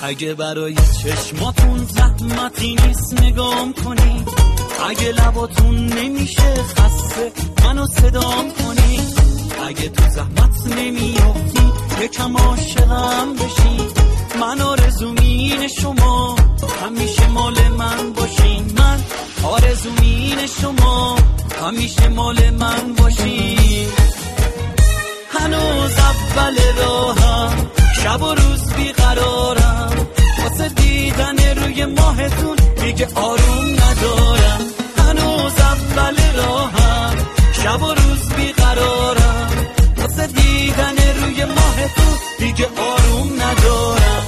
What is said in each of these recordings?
اگه برای چشماتون زحمتی نیست نگام کنید، اگه لباتون نمیشه خسته منو صدام کنید، اگه تو زحمت نمیافتی یکم عاشقم بشید، من آرزومین شما همیشه مال من باشین، من آرزومین شما همیشه مال من باشین. هنوز اول راهم شب و روز بیقرارم، واسه دیدن روی ماهتون دیگه آروم ندارم. هنوز اول راهم شب و روز بیقرارم، واسه دیدن روی ماهتون دیگه آروم ندارم.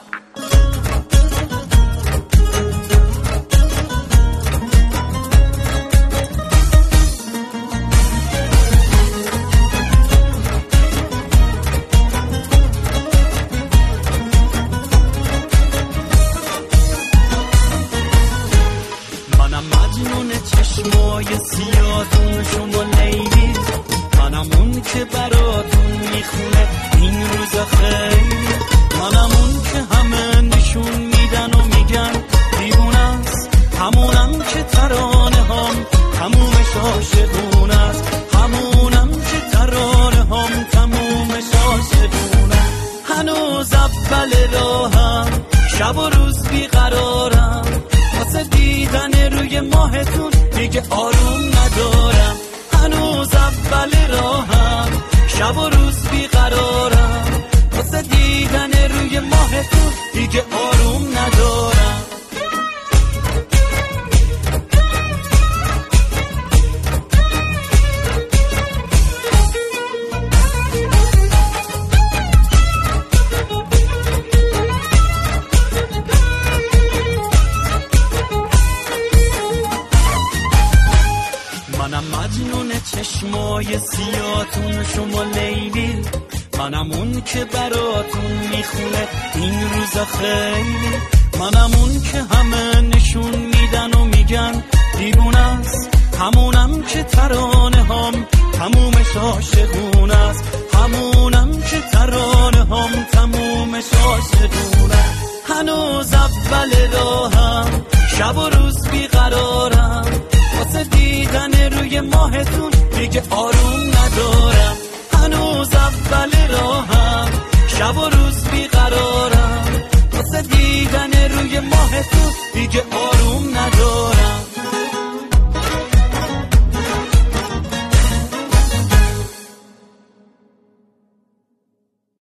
منم مجنون چشمای سیاتون شما لیلی، منم اون که براتون میخونه این روزا خیلی، منم اون که همه نشون میدن و میگن دیوونه است، همونم که ترانه هم تمومش عاشقونه است، همونم که ترانه هم تمومش عاشقونه. هنوز اول راهم شب و روز بیقرارم، واسه دیدن روی ماهتون دیگه آروم ندارم. هنوز اول راهم شب و روز بیقرارم، واسه دیدن روی ماهتون دیگه آروم ندارم. منم مجنون چشمای سیاتون شما لیلی، منم اون که براتون میخونه این روزا خیلی، منم اون که همه نشون میدن و میگن دیوونه است، همونم که ترانه هم تمومش عاشقونه است، همونم که ترانه هم تمومش عاشقونه. هنوز اول راهم شب و روز بیقرارم، واسه دیدن روی ماهتون دیگه آروم ندارم. هنوز اول راهم شب و روز بیقرارم، واسه دیدن روی ماهتون دیگه آروم ندارم.